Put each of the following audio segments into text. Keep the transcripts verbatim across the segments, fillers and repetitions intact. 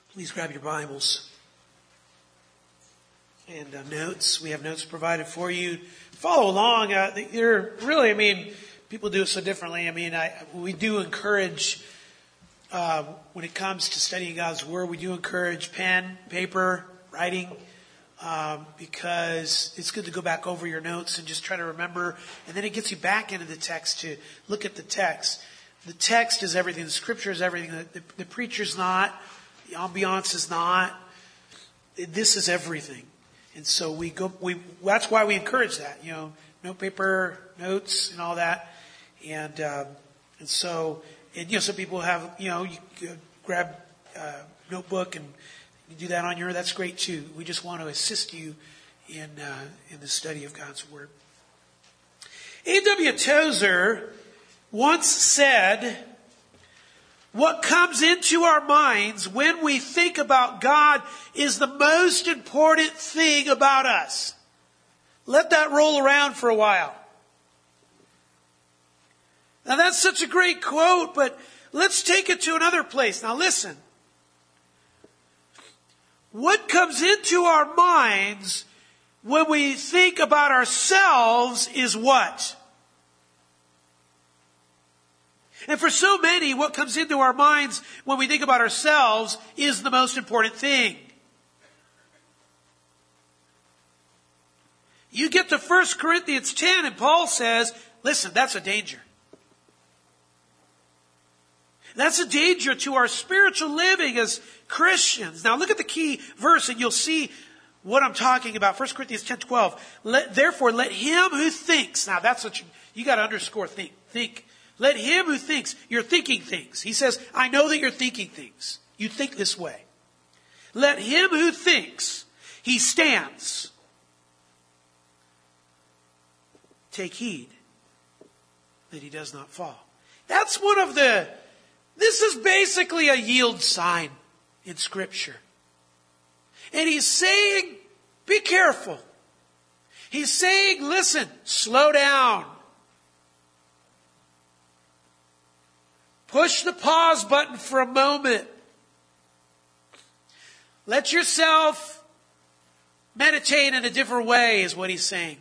Please grab your Bibles and uh, notes. We have notes provided for you. Follow along. Uh, they're really, I mean, people do it so differently. I mean, I, we do encourage, uh, when it comes to studying God's Word, we do encourage pen, paper, writing, um, because it's good to go back over your notes and just try to remember. And then it gets you back into the text to look at the text. The text is everything. The Scripture is everything. The, the, the preacher's not. The ambiance is not. This is everything. And so we go, we, that's why we encourage that, you know, note paper, notes and all that. And, um, and so, and, you know, some people have, you know, you grab a notebook and you do that on your, that's great too. We just want to assist you in, uh, in the study of God's Word. A W Tozer once said, what comes into our minds when we think about God is the most important thing about us. Let that roll around for a while. Now that's such a great quote, but let's take it to another place. Now listen. What comes into our minds when we think about ourselves is what? And for so many, what comes into our minds when we think about ourselves is the most important thing. You get to First Corinthians ten and Paul says, listen, that's a danger. That's a danger to our spiritual living as Christians. Now look at the key verse and you'll see what I'm talking about. First Corinthians ten twelve. Let, therefore, let him who thinks. Now that's what you, you got to underscore think. Think. Let him who thinks, you're thinking things. He says, I know that you're thinking things. You think this way. Let him who thinks, he stands. Take heed that he does not fall. That's one of the, this is basically a yield sign in Scripture. And he's saying, be careful. He's saying, listen, slow down. Push the pause button for a moment. Let yourself meditate in a different way is what he's saying.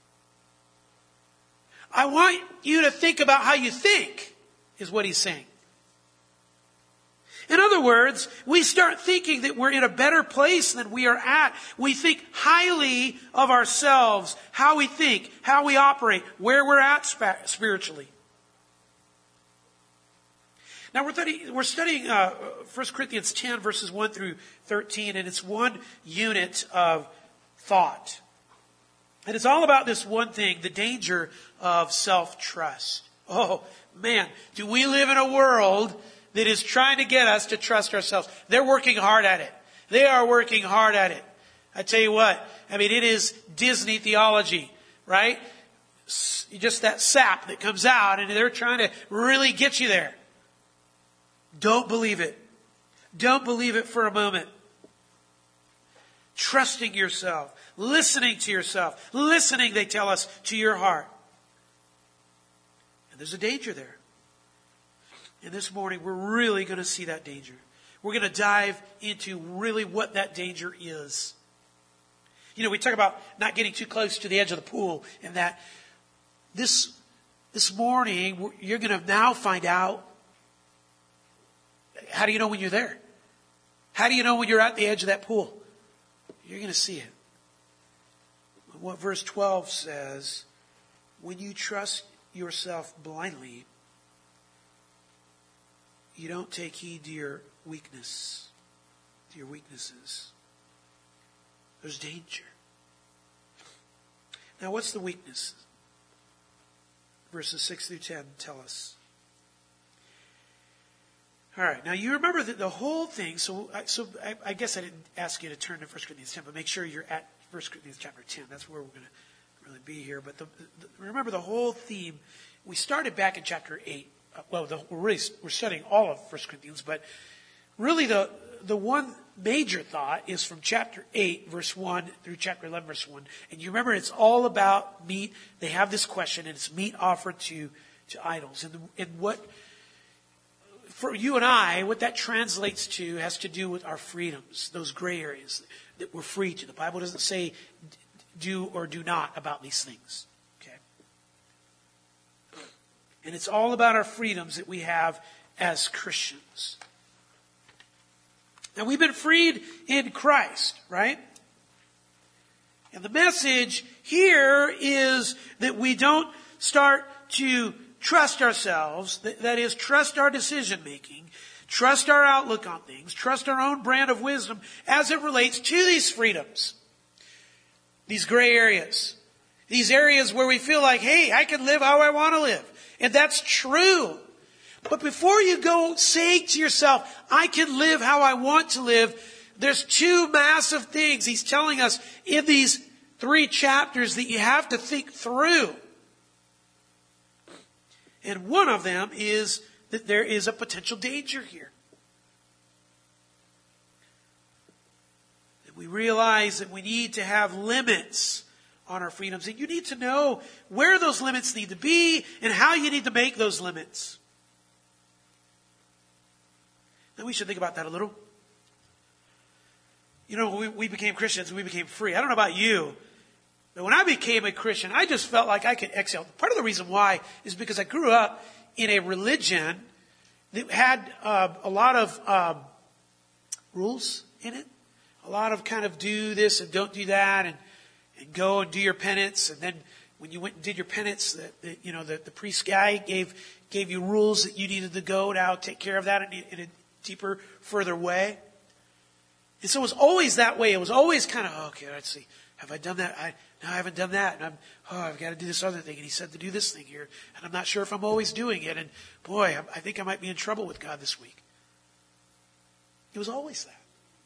I want you to think about how you think is what he's saying. In other words, we start thinking that we're in a better place than we are at. We think highly of ourselves, how we think, how we operate, where we're at spiritually. Now we're studying, we're studying uh, First Corinthians ten verses one through thirteen, and it's one unit of thought. And it's all about this one thing, the danger of self-trust. Oh man, do we live in a world that is trying to get us to trust ourselves. They're working hard at it. They are working hard at it. I tell you what, I mean, it is Disney theology, right? Just that sap that comes out, and they're trying to really get you there. Don't believe it. Don't believe it for a moment. Trusting yourself. Listening to yourself. Listening, they tell us, to your heart. And there's a danger there. And this morning, we're really going to see that danger. We're going to dive into really what that danger is. You know, we talk about not getting too close to the edge of the pool, and that this, this morning, you're going to now find out. How do you know when you're there? How do you know when you're at the edge of that pool? You're going to see it. What verse twelve says, when you trust yourself blindly, you don't take heed to your weakness, to your weaknesses. There's danger. Now, what's the weakness? Verses six through ten tell us. All right. Now, you remember that the whole thing, so, so I, I guess I didn't ask you to turn to First Corinthians ten, but make sure you're at First Corinthians chapter ten. That's where we're going to really be here. But the, the, remember the whole theme. We started back in chapter eight. Well, the, we're, really, we're studying all of First Corinthians, but really the the one major thought is from chapter eight, verse one, through chapter eleven, verse one. And you remember it's all about meat. They have this question, and it's meat offered to, to idols. And, the, and what for you and I, what that translates to has to do with our freedoms, those gray areas that we're free to. The Bible doesn't say do or do not about these things. Okay? And it's all about our freedoms that we have as Christians. Now, we've been freed in Christ, right? And the message here is that we don't start to trust ourselves, that, that is, trust our decision making, trust our outlook on things, trust our own brand of wisdom as it relates to these freedoms. These gray areas. These areas where we feel like, hey, I can live how I want to live. And that's true. But before you go saying to yourself, I can live how I want to live, there's two massive things he's telling us in these three chapters that you have to think through. And one of them is that there is a potential danger here. That we realize that we need to have limits on our freedoms. And you need to know where those limits need to be and how you need to make those limits. Now we should think about that a little. You know, we, we became Christians and we became free. I don't know about you, but when I became a Christian, I just felt like I could exhale. Part of the reason why is because I grew up in a religion that had uh, a lot of um, rules in it. A lot of kind of do this and don't do that, and, and go and do your penance. And then when you went and did your penance, the, the, you know, the, the priest guy gave gave you rules that you needed to go now take care of that in, in a deeper, further way. And so it was always that way. It was always kind of, okay, let's see. Have I done that? I, no, I haven't done that. And I'm, oh, I've got to do this other thing. And he said to do this thing here. And I'm not sure if I'm always doing it. And boy, I, I think I might be in trouble with God this week. It was always that.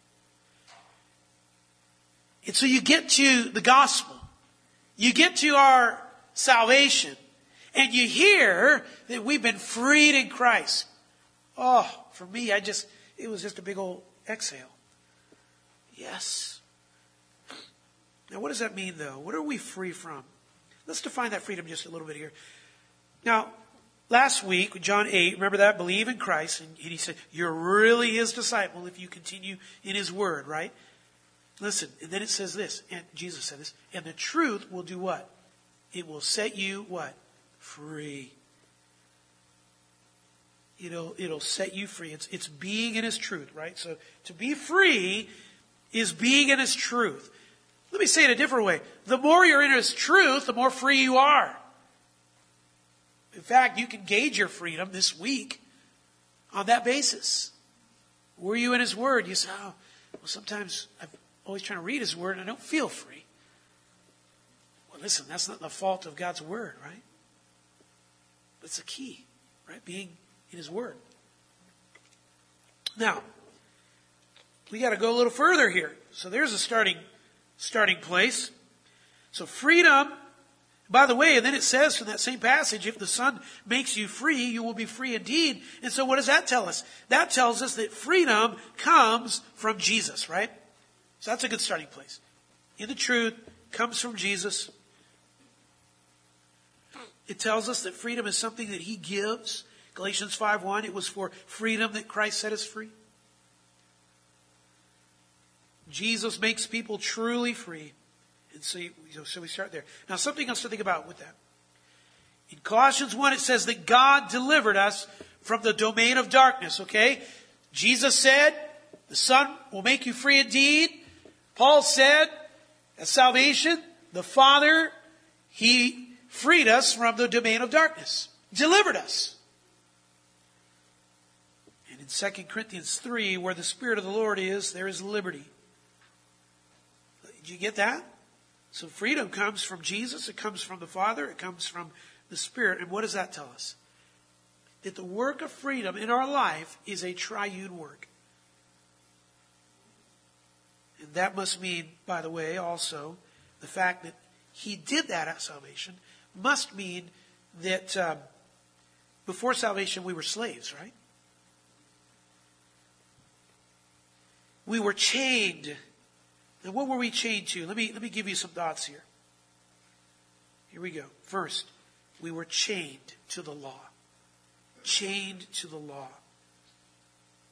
And so you get to the gospel. You get to our salvation. And you hear that we've been freed in Christ. Oh, for me, I just, it was just a big old exhale. Yes. Now, what does that mean, though? What are we free from? Let's define that freedom just a little bit here. Now, last week, John eight, remember that? Believe in Christ. And he said, you're really his disciple if you continue in his word, right? Listen, and then it says this, and Jesus said this, and the truth will do what? It will set you, what? Free. It'll, it'll set you free. It's, it's being in his truth, right? So to be free is being in his truth. Let me say it a different way. The more you're in his truth, the more free you are. In fact, you can gauge your freedom this week on that basis. Were you in his word? You say, oh, well, sometimes I'm always trying to read his word and I don't feel free. Well, listen, that's not the fault of God's word, right? That's the key, right? Being in his word. Now, we got to go a little further here. So there's a starting starting place. So freedom, by the way, and then it says in that same passage, if the Son makes you free, you will be free indeed. And so what does that tell us? That tells us that freedom comes from Jesus, right? So that's a good starting place. In the truth, comes from Jesus. It tells us that freedom is something that he gives. Galatians five one, it was for freedom that Christ set us free. Jesus makes people truly free. And so, you, so we start there. Now, something else to think about with that. In Colossians one, it says that God delivered us from the domain of darkness, okay? Jesus said, the Son will make you free indeed. Paul said, at salvation, the Father, he freed us from the domain of darkness. Delivered us. And in Second Corinthians three, where the Spirit of the Lord is, there is liberty. Did you get that? So freedom comes from Jesus. It comes from the Father. It comes from the Spirit. And what does that tell us? That the work of freedom in our life is a triune work. And that must mean, by the way, also, the fact that he did that at salvation must mean that um, before salvation we were slaves, right? We were chained. And what were we chained to? Let me, let me give you some thoughts here. Here we go. First, we were chained to the law. Chained to the law.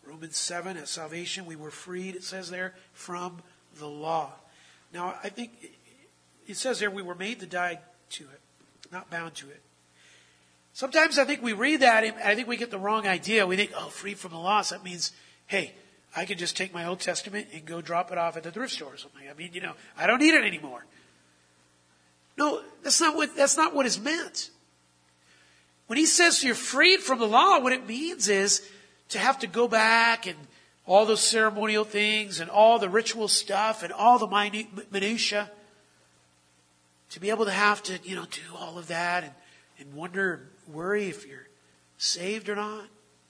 Romans seven, at salvation, we were freed, it says there, from the law. Now, I think it says there we were made to die to it, not bound to it. Sometimes I think we read that and I think we get the wrong idea. We think, oh, free from the law, so that means, hey, I can just take my Old Testament and go drop it off at the thrift store or something. I mean, you know, I don't need it anymore. No, that's not what, that's not what is meant. When he says you're freed from the law, what it means is to have to go back and all those ceremonial things and all the ritual stuff and all the minute minutia. To be able to have to, you know, do all of that and, and wonder and worry if you're saved or not.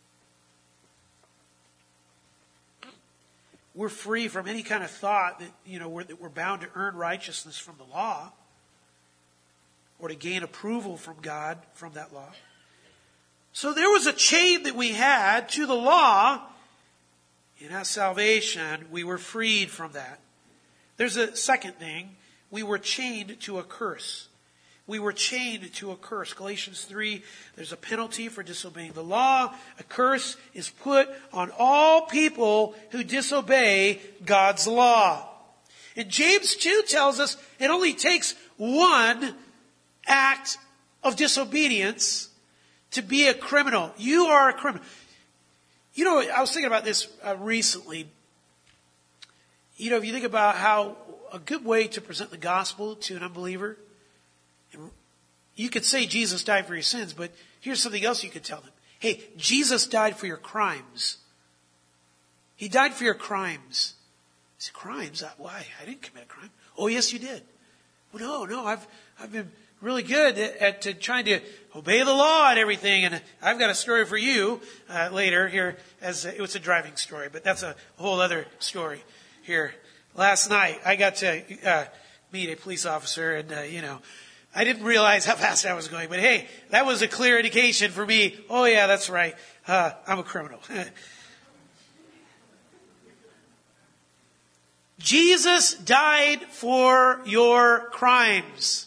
We're free from any kind of thought that, you know, we're, that we're bound to earn righteousness from the law or to gain approval from God from that law. So there was a chain that we had to the law. In our salvation, we were freed from that. There's a second thing. We were chained to a curse. We were chained to a curse. Galatians three, there's a penalty for disobeying the law. A curse is put on all people who disobey God's law. And James two tells us it only takes one act of disobedience to be a criminal. You are a criminal. You know, I was thinking about this uh, recently. You know, if you think about how a good way to present the gospel to an unbeliever, you could say Jesus died for your sins, but here's something else you could tell them. Hey, Jesus died for your crimes. He died for your crimes. I said, crimes? Why? I didn't commit a crime. Oh, yes, you did. Well, no, no, I've I've been really good at, at trying to obey the law and everything. And I've got a story for you uh, later here. As a, it was a driving story, but that's a whole other story here. Last night, I got to uh, meet a police officer, and, uh, you know, I didn't realize how fast I was going. But, hey, that was a clear indication for me. Oh, yeah, that's right. Uh, I'm a criminal. Jesus died for your crimes.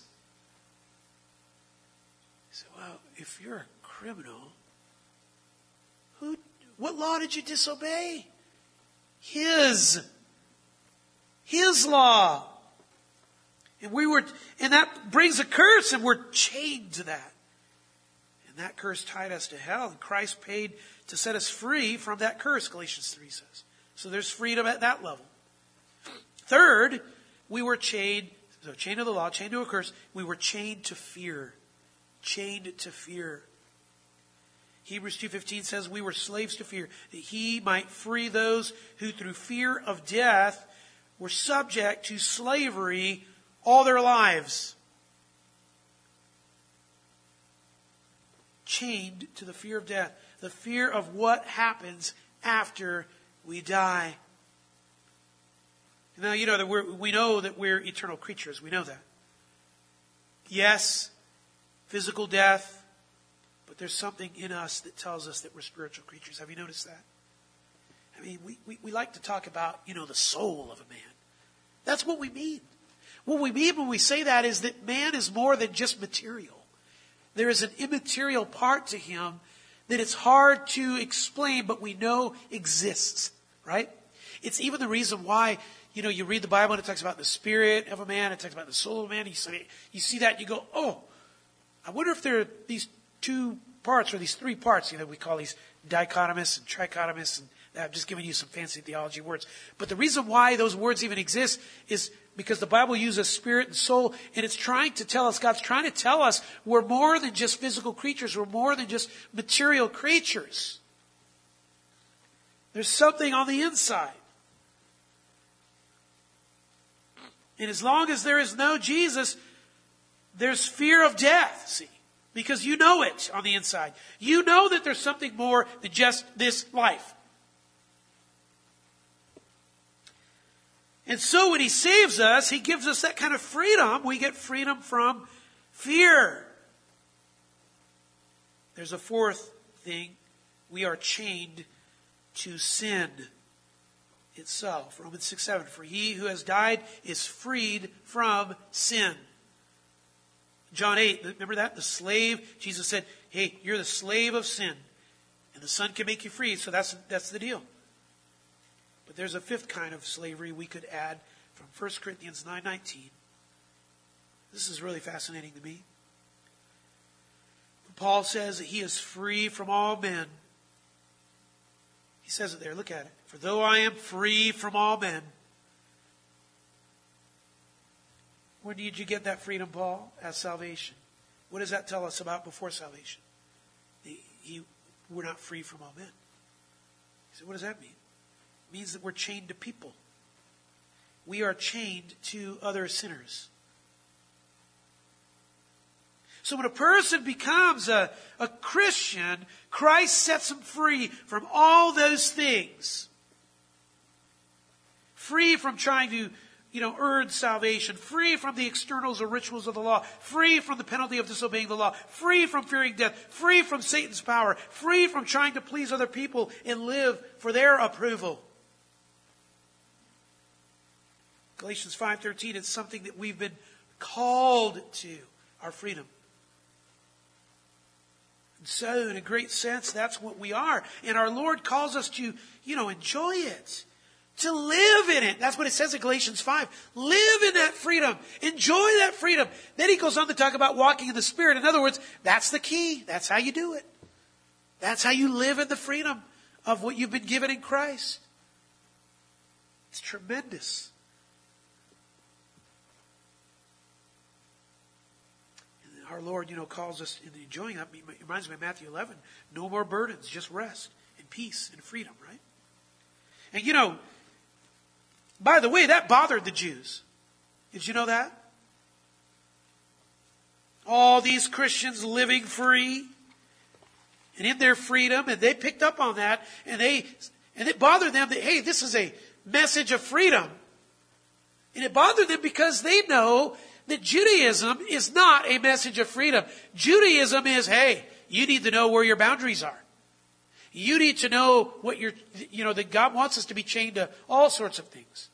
So, well, if you're a criminal, who? What law did you disobey? His. His law. And we were, and that brings a curse, and we're chained to that. And that curse tied us to hell, and Christ paid to set us free from that curse, Galatians three says. So there's freedom at that level. Third, we were chained, so chained to the law, chained to a curse. We were chained to fear. Chained to fear. Hebrews two fifteen says we were slaves to fear, that he might free those who through fear of death were subject to slavery all their lives. Chained to the fear of death. The fear of what happens after we die. Now, you know, that we're, we know that we're eternal creatures. We know that. Yes, physical death, but there's something in us that tells us that we're spiritual creatures. Have you noticed that? I mean, we, we, we like to talk about, you know, the soul of a man. That's what we mean. What we mean when we say that is that man is more than just material. There is an immaterial part to him that it's hard to explain, but we know exists, right? It's even the reason why, you know, you read the Bible and it talks about the spirit of a man, it talks about the soul of a man. You see, you see that and you go, oh, I wonder if there are these two parts or these three parts, you know, we call these dichotomous and trichotomous, and I'm just giving you some fancy theology words. But the reason why those words even exist is because the Bible uses spirit and soul, and it's trying to tell us, God's trying to tell us we're more than just physical creatures. We're more than just material creatures. There's something on the inside. And as long as there is no Jesus, there's fear of death, see? Because you know it on the inside. You know that there's something more than just this life. And so when he saves us, he gives us that kind of freedom. We get freedom from fear. There's a fourth thing. We are chained to sin itself. Romans six seven. For he who has died is freed from sin. John eight, remember that? The slave, Jesus said, hey, you're the slave of sin. And the Son can make you free. So that's, that's the deal. But there's a fifth kind of slavery we could add from First Corinthians nine nineteen. This is really fascinating to me. Paul says that he is free from all men. He says it there. Look at it. For though I am free from all men. When did you get that freedom, Paul? At salvation. What does that tell us about before salvation? The, he, we're not free from all men. He said, what does that mean? It means that we're chained to people. We are chained to other sinners. So when a person becomes a, a Christian, Christ sets them free from all those things. Free from trying to, you know, earn salvation. Free from the externals or rituals of the law. Free from the penalty of disobeying the law. Free from fearing death. Free from Satan's power. Free from trying to please other people and live for their approval. Galatians five thirteen, it's something that we've been called to, our freedom. And so, in a great sense, that's what we are. And our Lord calls us to, you know, enjoy it. To live in it. That's what it says in Galatians five. Live in that freedom. Enjoy that freedom. Then he goes on to talk about walking in the Spirit. In other words, that's the key. That's how you do it. That's how you live in the freedom of what you've been given in Christ. It's tremendous. Our Lord, you know, calls us in enjoying that. It reminds me of Matthew eleven. No more burdens, just rest and peace and freedom, right? And you know, by the way, that bothered the Jews. Did you know that? All these Christians living free and in their freedom, and they picked up on that, and they and it bothered them that, hey, this is a message of freedom. And it bothered them because they know that Judaism is not a message of freedom. Judaism is, hey, you need to know where your boundaries are. You need to know what you're, you know, that God wants us to be chained to all sorts of things.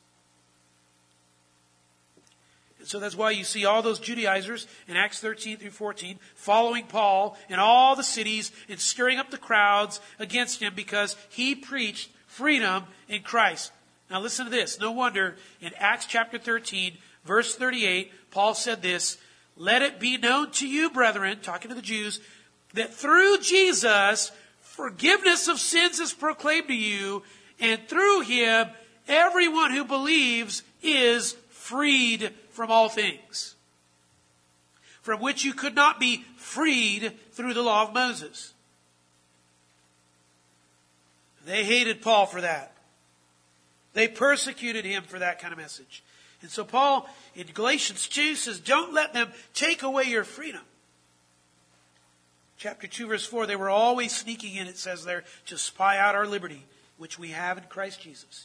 And so that's why you see all those Judaizers in Acts thirteen through fourteen following Paul in all the cities and stirring up the crowds against him because he preached freedom in Christ. Now listen to this. No wonder in Acts chapter thirteen, verse thirty-eight, Paul said this, let it be known to you, brethren, talking to the Jews, that through Jesus, forgiveness of sins is proclaimed to you, and through him, everyone who believes is freed from all things, from which you could not be freed through the law of Moses. They hated Paul for that. They persecuted him for that kind of message. And so Paul in Galatians two says, don't let them take away your freedom. Chapter two, verse four, they were always sneaking in, it says there, to spy out our liberty, which we have in Christ Jesus.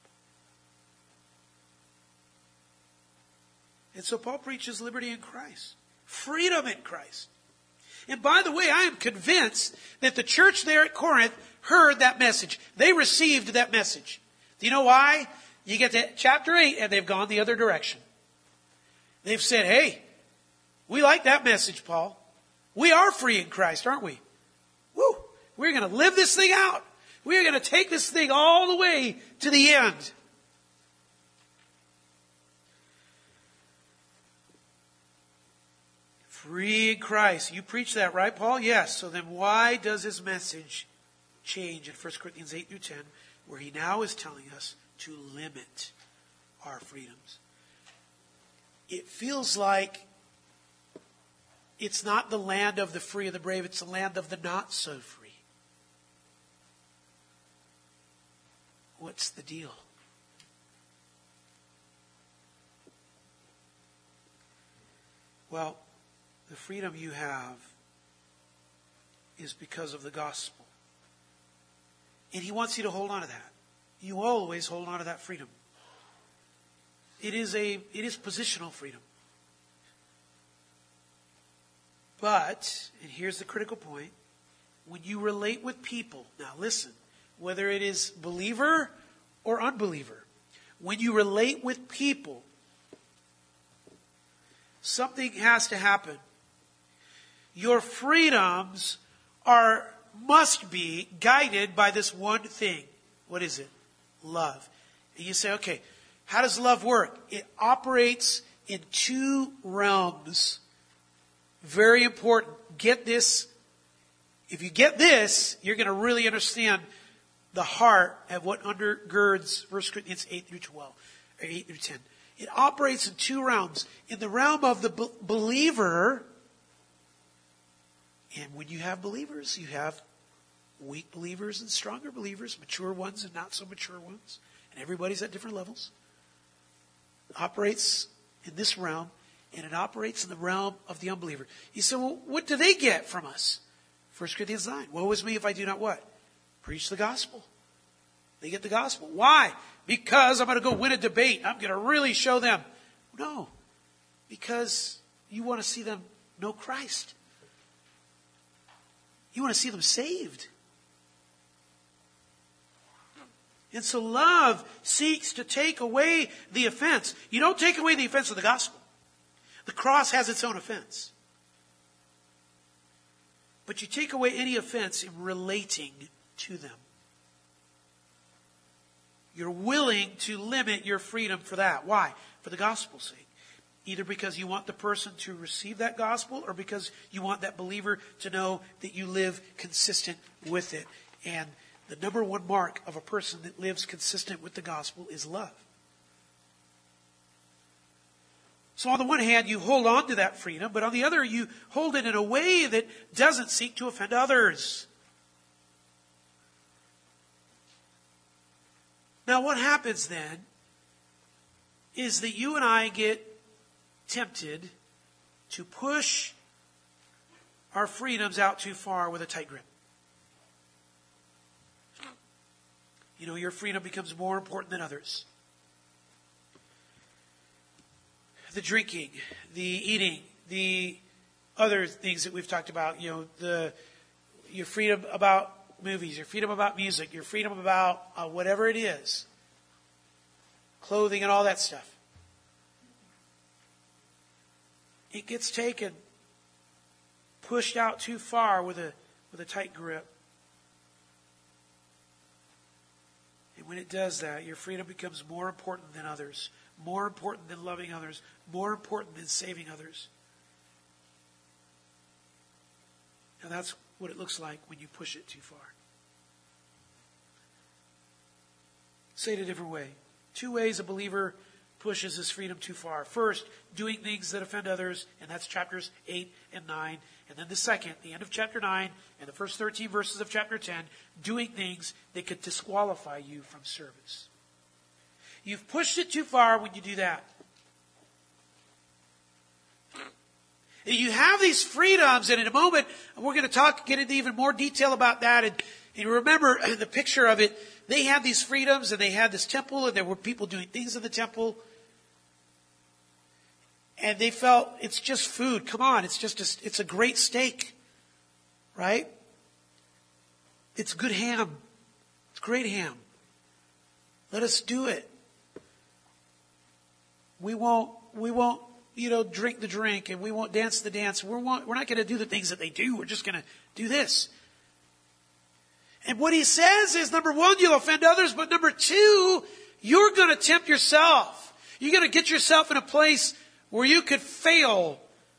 And so Paul preaches liberty in Christ. Freedom in Christ. And by the way, I am convinced that the church there at Corinth heard that message. They received that message. Do you know why? You get to chapter eight and they've gone the other direction. They've said, hey, we like that message, Paul. We are free in Christ, aren't we? Woo! We're going to live this thing out. We're going to take this thing all the way to the end. Free in Christ. You preach that, right, Paul? Yes. So then why does his message change in First Corinthians eight through ten, where he now is telling us to limit our freedoms? It feels like it's not the land of the free and the brave, it's the land of the not so free. What's the deal? Well, the freedom you have is because of the gospel. And he wants you to hold on to that. You always hold on to that freedom. It is a, it is positional freedom. But, and here's the critical point, when you relate with people, now listen, whether it is believer or unbeliever, when you relate with people, something has to happen. Your freedoms are, must be guided by this one thing. What is it? Love. And you say, okay, how does love work? It operates in two realms. Very important. Get this. If you get this, you're going to really understand the heart of what undergirds First Corinthians eight through twelve, or eight through ten. It operates in two realms. In the realm of the be- believer, and when you have believers, you have weak believers and stronger believers, mature ones and not so mature ones, and everybody's at different levels. It operates in this realm, and it operates in the realm of the unbeliever. You say, well, what do they get from us? First Corinthians nine. Woe is me if I do not what? Preach the gospel. They get the gospel. Why? Because I'm going to go win a debate. I'm going to really show them. No. Because you want to see them know Christ. You want to see them saved. And so love seeks to take away the offense. You don't take away the offense of the gospel. The cross has its own offense. But you take away any offense in relating to them. You're willing to limit your freedom for that. Why? For the gospel's sake. Either because you want the person to receive that gospel or because you want that believer to know that you live consistent with it. And the number one mark of a person that lives consistent with the gospel is love. So on the one hand, you hold on to that freedom, but on the other, you hold it in a way that doesn't seek to offend others. Now what happens then is that you and I get tempted to push our freedoms out too far with a tight grip. You know, your freedom becomes more important than others. The drinking, the eating, the other things that we've talked about, you know, the your freedom about movies, your freedom about music, your freedom about uh, whatever it is, clothing and all that stuff. It gets taken, pushed out too far with a with a tight grip. And when it does that, your freedom becomes more important than others, more important than loving others, more important than saving others. Now that's what it looks like when you push it too far. Say it a different way. Two ways a believer pushes his freedom too far. First, doing things that offend others, and that's chapters eight and nine. And then the second, the end of chapter nine, and the first thirteen verses of chapter ten, doing things that could disqualify you from service. You've pushed it too far when you do that. You have these freedoms, and in a moment, we're going to talk, get into even more detail about that. And, and remember the picture of it. They had these freedoms, and they had this temple, and there were people doing things in the temple. And they felt, it's just food. Come on, it's just a, it's a great steak. Right? It's good ham. It's great ham. Let us do it. We won't, we won't, you know, drink the drink, and we won't dance the dance. We're, we're not going to do the things that they do. We're just going to do this. And what he says is, number one, you'll offend others, but number two, you're going to tempt yourself. You're going to get yourself in a place where you could fail.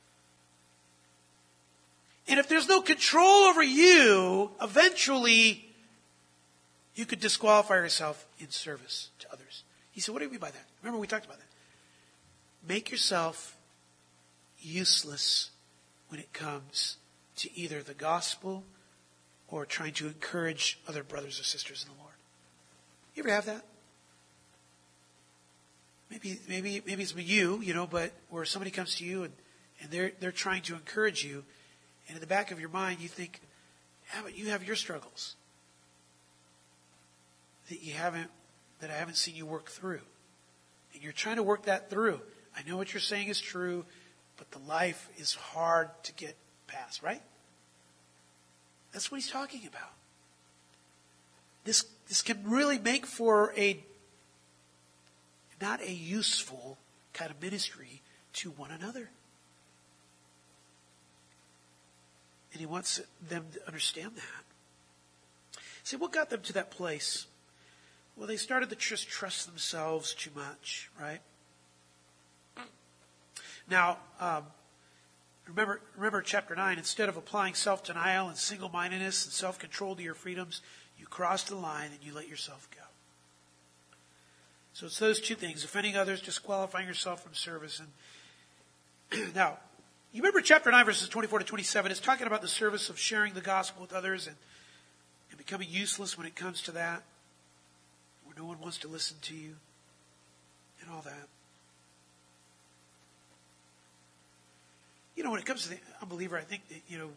And if there's no control over you, eventually you could disqualify yourself in service to others. He said, what do you mean by that? Remember we talked about that. Make yourself useless when it comes to either the gospel or trying to encourage other brothers or sisters in the Lord. You ever have that? Maybe, maybe, maybe it's you, you know, but where somebody comes to you and, and they're, they're trying to encourage you, and in the back of your mind you think, yeah, but you have your struggles that you haven't, that I haven't seen you work through. And you're trying to work that through. I know what you're saying is true, but the life is hard to get past, right? That's what he's talking about. This, this can really make for a, not a useful kind of ministry to one another. And he wants them to understand that. See, what got them to that place Well, they started to just trust themselves too much, right? Now, um, remember, remember chapter nine, instead of applying self-denial and single-mindedness and self-control to your freedoms, you crossed the line and you let yourself go. So it's those two things, offending others, disqualifying yourself from service. And now, you remember chapter nine, verses twenty-four to twenty-seven, it's talking about the service of sharing the gospel with others and, and becoming useless when it comes to that, where no one wants to listen to you and all that. You know, when it comes to the unbeliever, I think that, you know,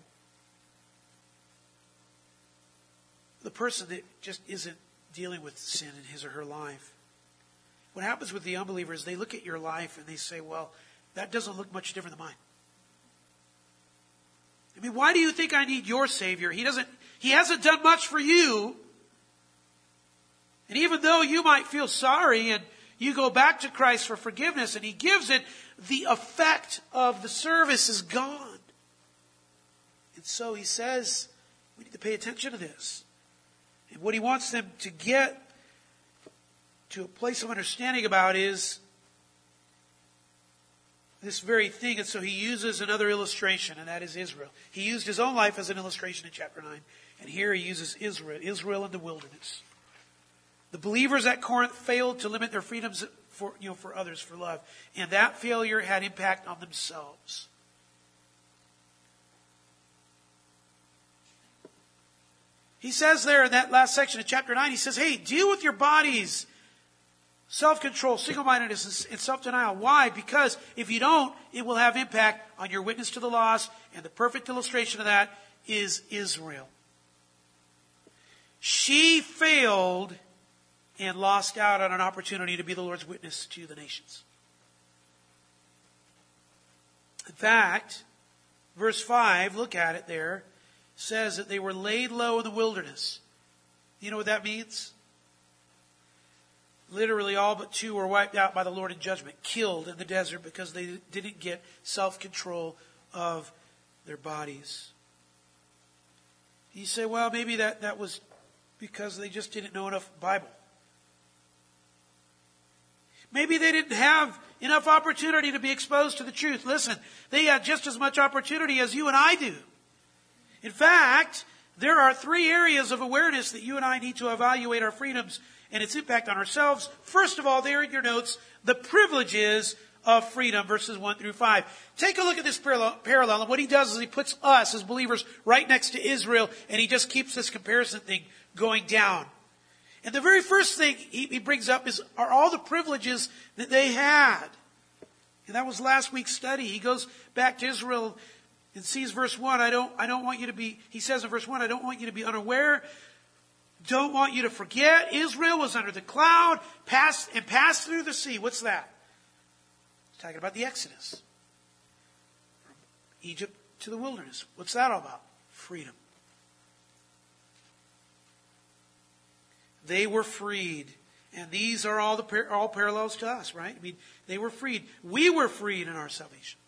the person that just isn't dealing with sin in his or her life, what happens with the unbeliever is they look at your life and they say, well, that doesn't look much different than mine. I mean, why do you think I need your Savior? He doesn't, he hasn't done much for you. And even though you might feel sorry and you go back to Christ for forgiveness and He gives it, the effect of the service is gone. And so He says, we need to pay attention to this. And what He wants them to get to a place of understanding about is this very thing. And so He uses another illustration, and that is Israel. He used His own life as an illustration in chapter nine. And here He uses Israel, Israel in the wilderness. The believers at Corinth failed to limit their freedoms for, you know, for others, for love. And that failure had impact on themselves. He says there in that last section of chapter nine, He says, hey, deal with your bodies. Self-control, single-mindedness, and self-denial. Why? Because if you don't, it will have impact on your witness to the lost. And the perfect illustration of that is Israel. She failed and lost out on an opportunity to be the Lord's witness to the nations. In fact, verse five, look at it there, says that they were laid low in the wilderness. You know what that means? Literally all but two were wiped out by the Lord in judgment, killed in the desert because they didn't get self-control of their bodies. You say, well, maybe that, that was because they just didn't know enough Bible. Maybe they didn't have enough opportunity to be exposed to the truth. Listen, they had just as much opportunity as you and I do. In fact, there are three areas of awareness that you and I need to evaluate our freedoms and its impact on ourselves. First of all, there in your notes, the privileges of freedom, verses one through five. Take a look at this parallel, and what he does is he puts us as believers right next to Israel, and he just keeps this comparison thing going down. And the very first thing he, he brings up is are all the privileges that they had. And that was last week's study. He goes back to Israel and sees verse one. I don't, I don't want you to be, he says in verse one, I don't want you to be unaware. Don't want you to forget. Israel was under the cloud, passed and passed through the sea. What's that? It's talking about the Exodus. From Egypt to the wilderness. What's that all about? Freedom. They were freed. And these are all the par- all parallels to us, right? I mean, they were freed. We were freed in our salvation.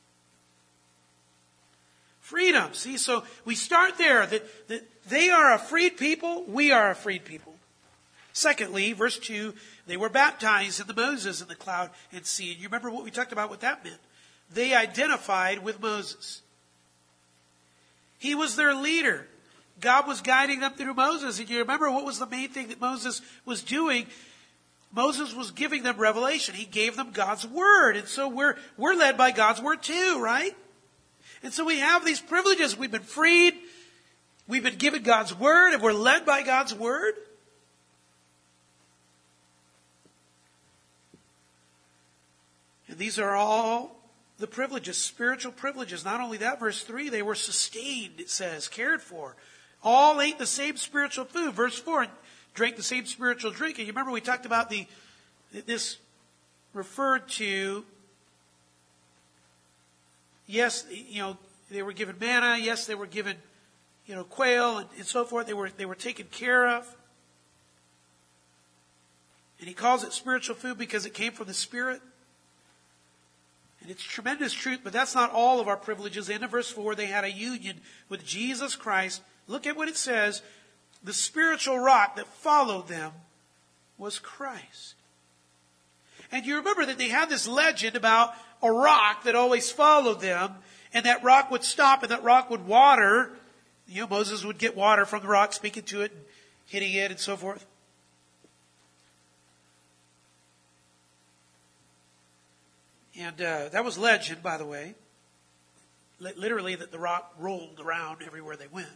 Freedom. See, so we start there. That, that they are a freed people. We are a freed people. Secondly, verse two, they were baptized in the Moses in the cloud and sea. And you remember what we talked about, what that meant. They identified with Moses. He was their leader. God was guiding them through Moses. And you remember what was the main thing that Moses was doing? Moses was giving them revelation. He gave them God's word. And so we're, we're led by God's word too, right? And so we have these privileges. We've been freed. We've been given God's word, and we're led by God's word. And these are all the privileges, spiritual privileges. Not only that, verse three, they were sustained, it says, cared for. All ate the same spiritual food. Verse four, drank the same spiritual drink. And you remember we talked about the this referred to, yes, you know, they were given manna. Yes, they were given, you know, quail and, and so forth. They were they were taken care of. And he calls it spiritual food because it came from the Spirit. And it's tremendous truth, but that's not all of our privileges. End of verse four, they had a union with Jesus Christ. Look at what it says. The spiritual rock that followed them was Christ. And you remember that they had this legend about a rock that always followed them, and that rock would stop and that rock would water. You know, Moses would get water from the rock, speaking to it and hitting it and so forth. And uh, that was legend, by the way. L- literally that the rock rolled around everywhere they went.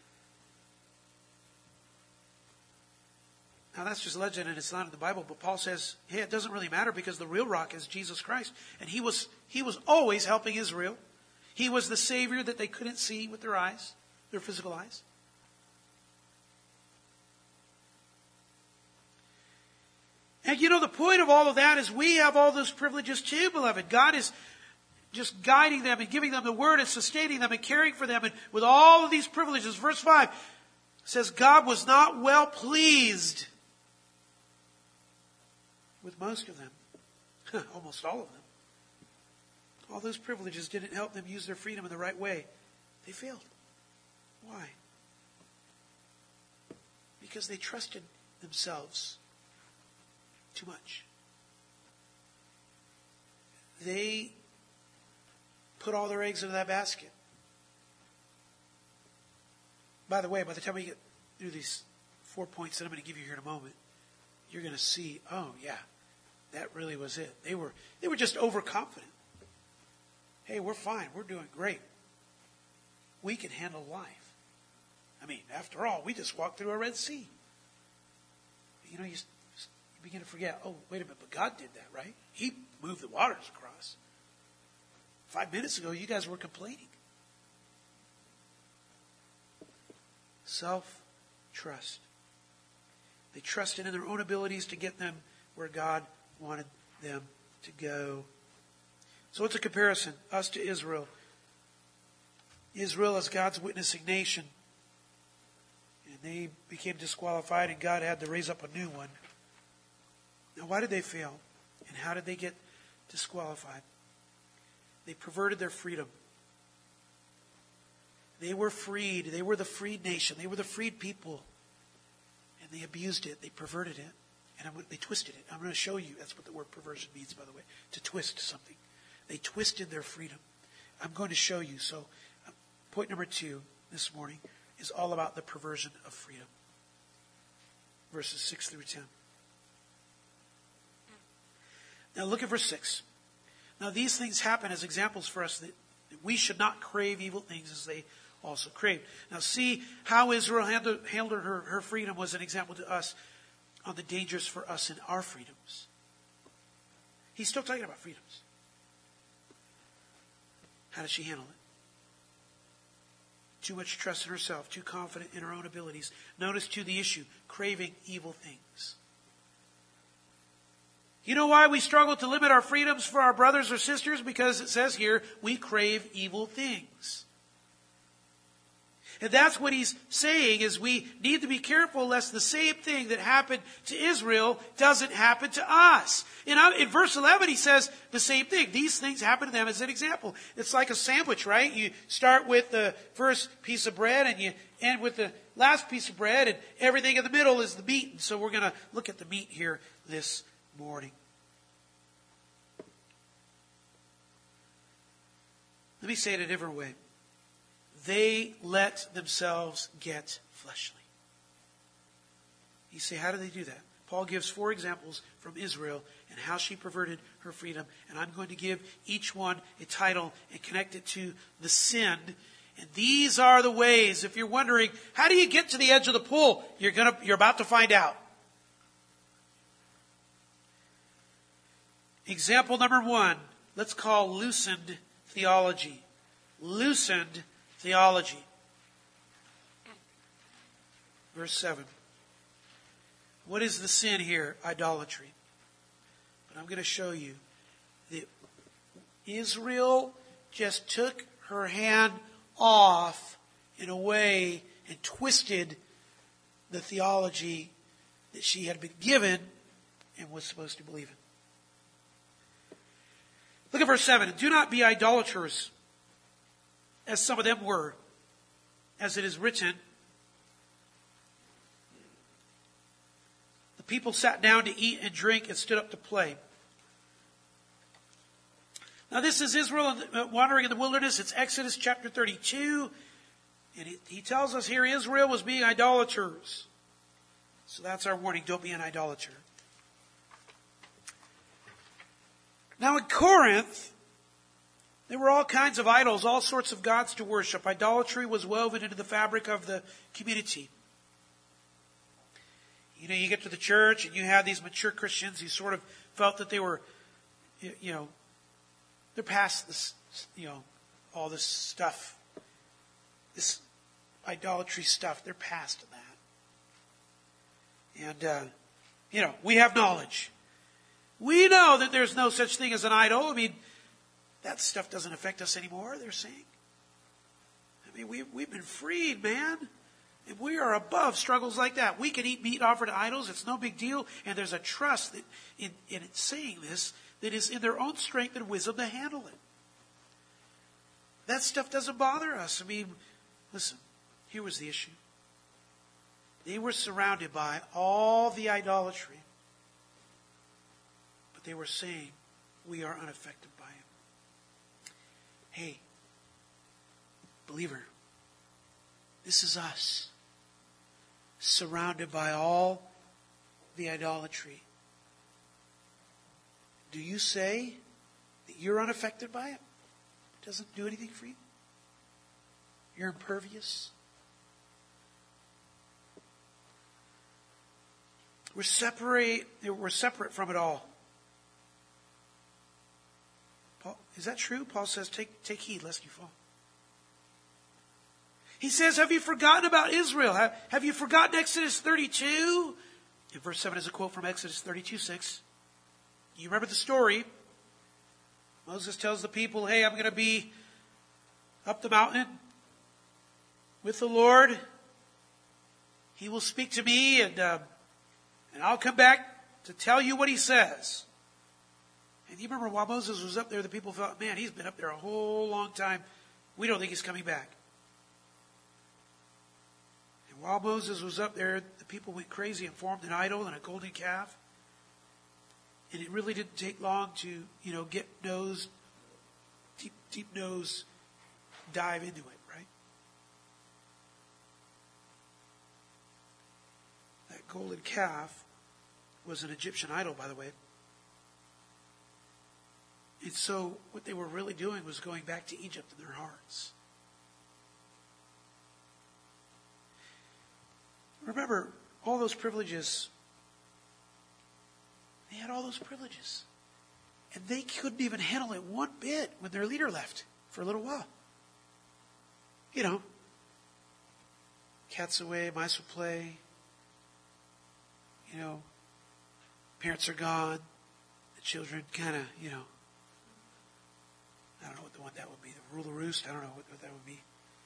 Now that's just legend and it's not in the Bible, but Paul says, hey, it doesn't really matter because the real rock is Jesus Christ. And he was, he was always helping Israel. He was the Savior that they couldn't see with their eyes, their physical eyes. And you know, the point of all of that is we have all those privileges too, beloved. God is just guiding them and giving them the word and sustaining them and caring for them. And with all of these privileges, verse five says, God was not well pleased with most of them. Almost all of them. All those privileges didn't help them use their freedom in the right way. They failed. Why? Because they trusted themselves too much. They put all their eggs into that basket. By the way, by the time we get through these four points that I'm going to give you here in a moment, you're going to see, oh yeah, that really was it. They were they were just overconfident. Hey, we're fine. We're doing great. We can handle life. I mean, after all, we just walked through a Red Sea. You know, you, you begin to forget, oh, wait a minute, but God did that, right? He moved the waters across. Five minutes ago, you guys were complaining. Self-trust. They trusted in their own abilities to get them where God wanted them to go. So it's a comparison, us to Israel. Israel as God's witnessing nation. And they became disqualified and God had to raise up a new one. Now why did they fail? And how did they get disqualified? They perverted their freedom. They were freed. They were the freed nation. They were the freed people. And they abused it. They perverted it. And I'm, they twisted it. I'm going to show you. That's what the word perversion means, by the way. To twist something. They twisted their freedom. I'm going to show you. So uh, point number two this morning is all about the perversion of freedom. Verses six through ten. Now look at verse six. Now these things happen as examples for us that we should not crave evil things as they also craved. Now see how Israel handled, handled her, her freedom was an example to us on the dangers for us in our freedoms. He's still talking about freedoms. How does she handle it? Too much trust in herself, too confident in her own abilities. Notice too the issue, craving evil things. You know why we struggle to limit our freedoms for our brothers or sisters? Because it says here, we crave evil things. And that's what he's saying is we need to be careful lest the same thing that happened to Israel doesn't happen to us. In, in verse eleven, he says the same thing. These things happen to them as an example. It's like a sandwich, right? You start with the first piece of bread and you end with the last piece of bread and everything in the middle is the meat. And so we're going to look at the meat here this morning. Let me say it a different way. They let themselves get fleshly. You say, how do they do that? Paul gives four examples from Israel and how she perverted her freedom. And I'm going to give each one a title and connect it to the sin. And these are the ways, if you're wondering, how do you get to the edge of the pool? You're gonna, you're about to find out. Example number one, let's call loosened theology. Loosened theology. Verse seven. What is the sin here? Idolatry. But I'm going to show you that Israel just took her hand off in a way and twisted the theology that she had been given and was supposed to believe in. Look at verse seven. Do not be idolaters, as some of them were, as it is written, The people sat down to eat and drink and stood up to play. Now this is Israel wandering in the wilderness. It's Exodus chapter thirty-two. And he, he tells us here Israel was being idolaters. So that's our warning. Don't be an idolater. Now in Corinth, there were all kinds of idols, all sorts of gods to worship. Idolatry was woven into the fabric of the community. You know, you get to the church and you have these mature Christians who sort of felt that they were, you know, they're past this, you know, all this stuff, this idolatry stuff. They're past that. And, uh, you know, we have knowledge. We know that there's no such thing as an idol. I mean, that stuff doesn't affect us anymore, they're saying. I mean, we, we've been freed, man. And we are above struggles like that. We can eat meat offered to idols. It's no big deal. And there's a trust that in, in saying this that is in their own strength and wisdom to handle it. That stuff doesn't bother us. I mean, listen, here was the issue. They were surrounded by all the idolatry. But they were saying, we are unaffected by it. Hey, believer, this is us. Surrounded by all the idolatry. Do you say that you're unaffected by it? It doesn't do anything for you? You're impervious? We're separate, we're separate from it all. Paul, is that true? Paul says, take, take heed lest you fall. He says, have you forgotten about Israel? Have, have you forgotten Exodus thirty-two? In verse seven is a quote from Exodus thirty-two six. You remember the story. Moses tells the people, hey, I'm going to be up the mountain with the Lord. He will speak to me and, uh, and I'll come back to tell you what he says. And you remember while Moses was up there, the people thought, man, he's been up there a whole long time. We don't think he's coming back. And while Moses was up there, the people went crazy and formed an idol and a golden calf. And it really didn't take long to, you know, get nose, deep, deep nose, dive into it, right? That golden calf was an Egyptian idol, by the way. And so what they were really doing was going back to Egypt in their hearts. Remember, all those privileges, they had all those privileges. And they couldn't even handle it one bit when their leader left for a little while. You know, cats away, mice will play. You know, parents are gone. The children kind of, you know, I don't know what the one that would be. The rule the roost. I don't know what, what that would be.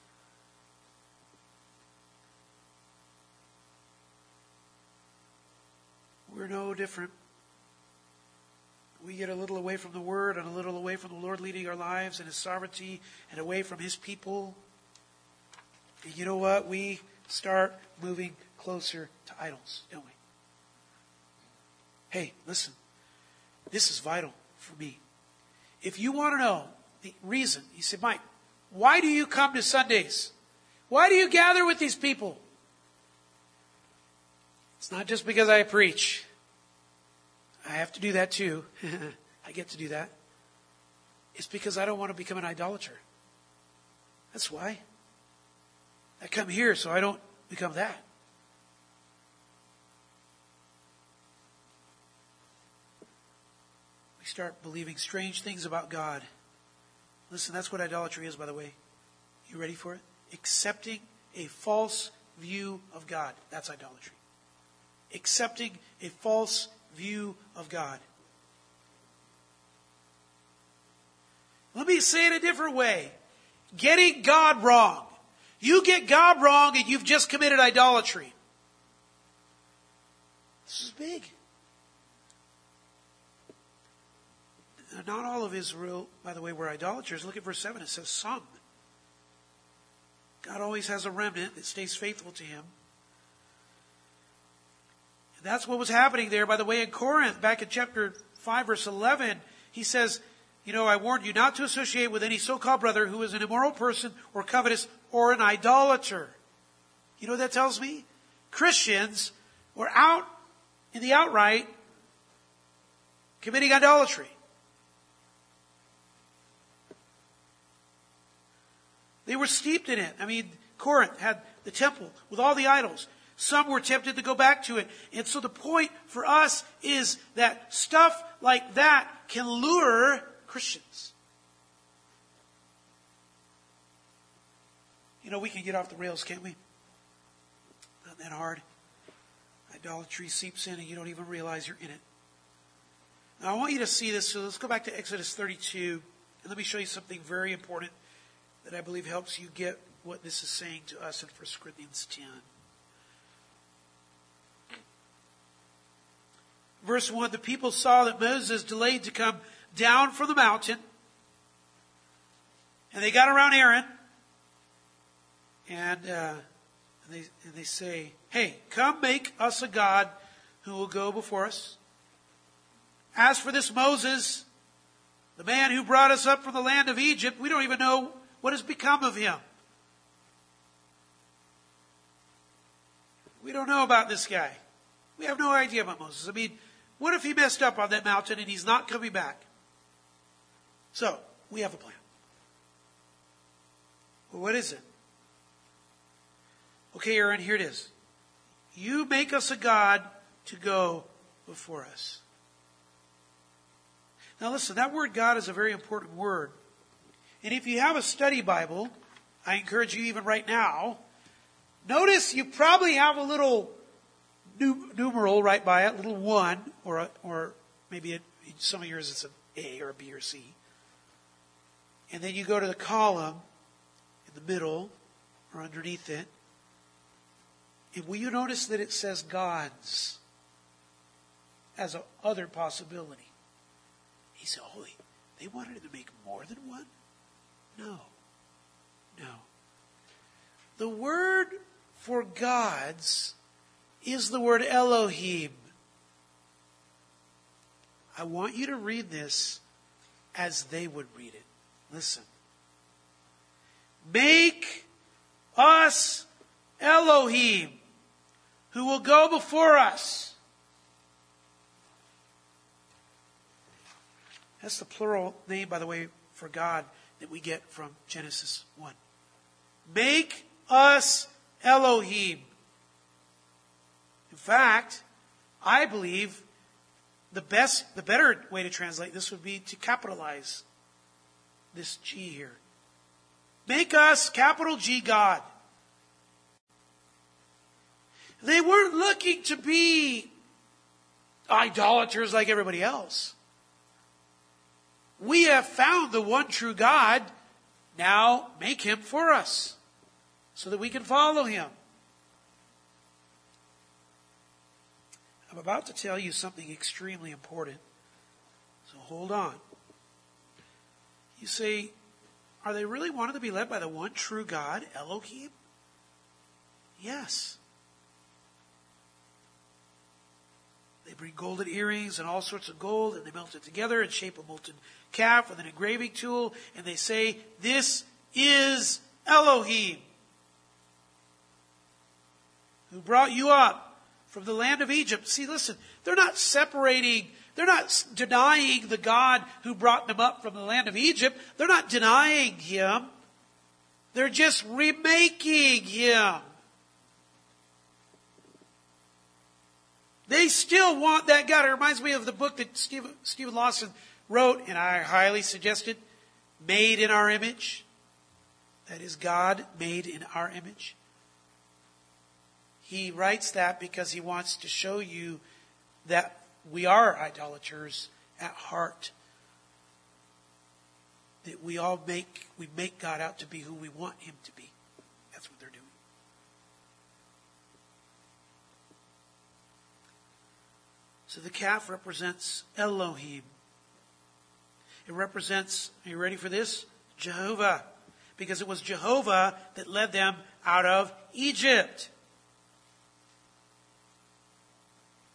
We're no different. We get a little away from the Word and a little away from the Lord leading our lives and His sovereignty and away from His people. And you know what? We start moving closer to idols, don't we? Hey, listen. This is vital for me. If you want to know the reason, you say, Mike, why do you come to Sundays? Why do you gather with these people? It's not just because I preach. I have to do that too. I get to do that. It's because I don't want to become an idolater. That's why. I come here so I don't become that. We start believing strange things about God. Listen, that's what idolatry is, by the way. You ready for it? Accepting a false view of God. That's idolatry. Accepting a false view of God. Let me say it a different way. Getting God wrong. You get God wrong and you've just committed idolatry. This is big. Not all of Israel, by the way, were idolaters. Look at verse seven. It says some. God always has a remnant that stays faithful to Him. That's what was happening there, by the way, in Corinth. Back in chapter five, verse eleven, he says, you know, I warned you not to associate with any so-called brother who is an immoral person or covetous or an idolater. You know what that tells me? Christians were out in the outright committing idolatry. They were steeped in it. I mean, Corinth had the temple with all the idols. Some were tempted to go back to it. And so the point for us is that stuff like that can lure Christians. You know, we can get off the rails, can't we? Not that hard. Idolatry seeps in and you don't even realize you're in it. Now I want you to see this. So let's go back to Exodus thirty-two. And let me show you something very important that I believe helps you get what this is saying to us in First Corinthians ten. Verse one, the people saw that Moses delayed to come down from the mountain. And they got around Aaron. And, uh, and, they, and they say, hey, come make us a God who will go before us. As for this Moses, the man who brought us up from the land of Egypt, we don't even know what has become of him. We don't know about this guy. We have no idea about Moses. I mean, what if he messed up on that mountain and he's not coming back? So, we have a plan. Well, what is it? Okay, Aaron, here it is. You make us a God to go before us. Now listen, that word God is a very important word. And if you have a study Bible, I encourage you even right now, notice you probably have a little numeral right by it, little one, or a, or maybe it, some of yours it's an A or a B or C. And then you go to the column in the middle or underneath it. And will you notice that it says gods as a other possibility? He said, oh, they wanted to make more than one? No. No. The word for gods is the word Elohim. I want you to read this as they would read it. Listen. Make us Elohim, who will go before us. That's the plural name, by the way, for God that we get from Genesis one. Make us Elohim. In fact, I believe the best, the better way to translate this would be to capitalize this G here. Make us, capital G, God. They weren't looking to be idolaters like everybody else. We have found the one true God. Now make him for us so that we can follow him. I'm about to tell you something extremely important. So hold on. You say, are they really wanting to be led by the one true God, Elohim? Yes. They bring golden earrings and all sorts of gold, and they melt it together and shape a molten calf with an engraving tool, and they say, this is Elohim, who brought you up from the land of Egypt. See, listen, they're not separating, they're not denying the God who brought them up from the land of Egypt. They're not denying him. They're just remaking him. They still want that God. It reminds me of the book that Stephen, Stephen Lawson wrote, and I highly suggest it, Made in Our Image. That is God made in our image. He writes that because he wants to show you that we are idolaters at heart. That we all make, we make God out to be who we want him to be. That's what they're doing. So the calf represents Elohim. It represents, are you ready for this? Jehovah. Because it was Jehovah that led them out of Egypt.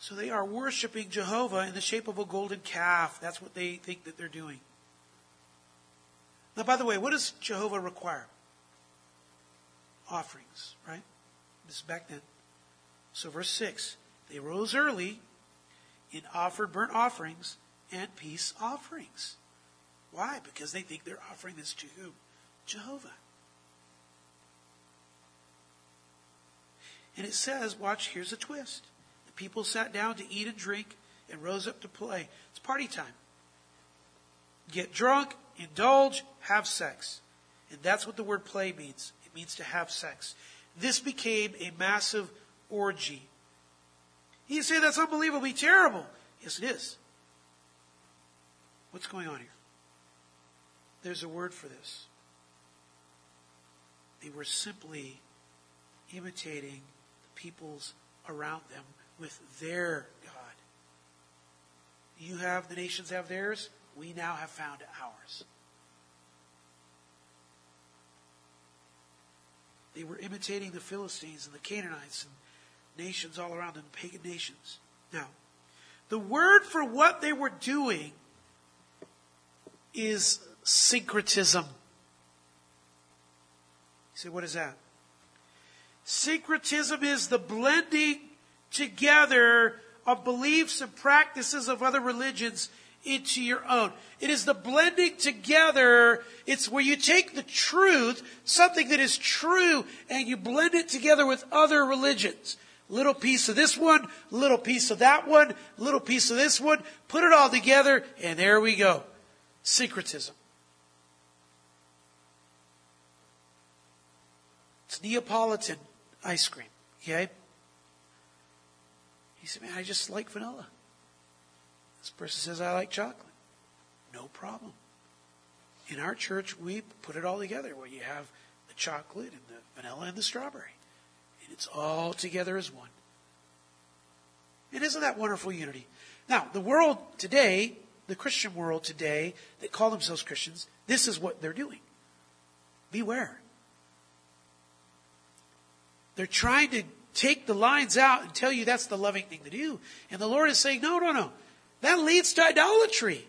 So they are worshiping Jehovah in the shape of a golden calf. That's what they think that they're doing. Now, by the way, what does Jehovah require? Offerings, right? This is back then. So verse six, they rose early and offered burnt offerings and peace offerings. Why? Because they think they're offering this to who? Jehovah. And it says, watch, here's a twist. The people sat down to eat and drink and rose up to play. It's party time. Get drunk, indulge, have sex. And that's what the word play means. It means to have sex. This became a massive orgy. You say that's unbelievably terrible. Yes, it is. What's going on here? There's a word for this. They were simply imitating the peoples around them with their God. You have, the nations have theirs. We now have found ours. They were imitating the Philistines and the Canaanites and nations all around them, pagan nations. Now, the word for what they were doing is syncretism. You say, what is that? Syncretism is the blending together of beliefs and practices of other religions into your own. It is the blending together. It's where you take the truth, something that is true, and you blend it together with other religions. Little piece of this one, little piece of that one, little piece of this one. Put it all together, and there we go. Syncretism. It's Neapolitan ice cream. Okay? He said, man, I just like vanilla. This person says, I like chocolate. No problem. In our church, we put it all together where you have the chocolate and the vanilla and the strawberry. And it's all together as one. And isn't that wonderful unity? Now, the world today, the Christian world today, that call themselves Christians, this is what they're doing. Beware. They're trying to take the lines out and tell you that's the loving thing to do. And the Lord is saying, no, no, no. That leads to idolatry.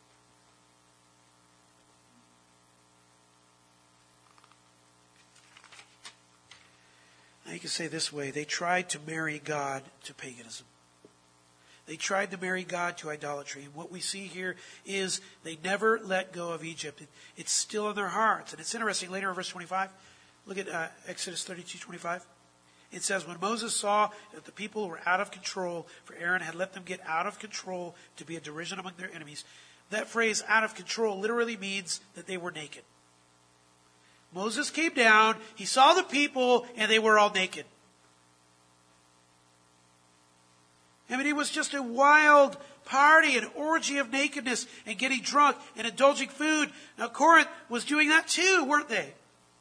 Now you can say this way. They tried to marry God to paganism. They tried to marry God to idolatry. And what we see here is they never let go of Egypt. It, it's still in their hearts. And it's interesting. Later in verse twenty-five, look at uh, Exodus thirty-two twenty-five. It says, when Moses saw that the people were out of control, for Aaron had let them get out of control to be a derision among their enemies. That phrase, out of control, literally means that they were naked. Moses came down, he saw the people, and they were all naked. I mean, it was just a wild party, an orgy of nakedness and getting drunk and indulging food. Now, Corinth was doing that too, weren't they?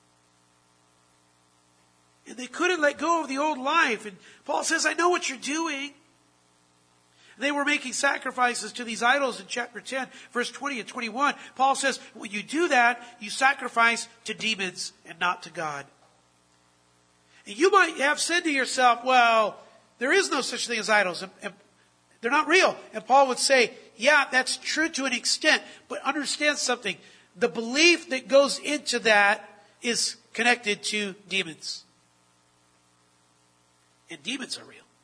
And they couldn't let go of the old life. And Paul says, I know what you're doing. They were making sacrifices to these idols in chapter ten, verse twenty and twenty-one. Paul says, when you do that, you sacrifice to demons and not to God. And you might have said to yourself, well, there is no such thing as idols. And, and they're not real. And Paul would say, yeah, that's true to an extent. But understand something. The belief that goes into that is connected to demons. And demons are real.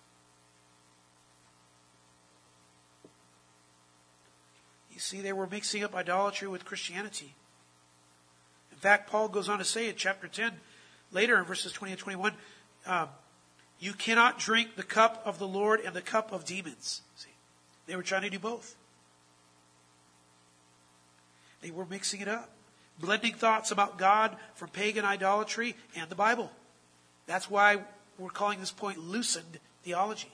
You see, they were mixing up idolatry with Christianity. In fact, Paul goes on to say in chapter ten, later in verses twenty and twenty-one, um, you cannot drink the cup of the Lord and the cup of demons. See, they were trying to do both. They were mixing it up. Blending thoughts about God from pagan idolatry and the Bible. That's why we're calling this point loosened theology.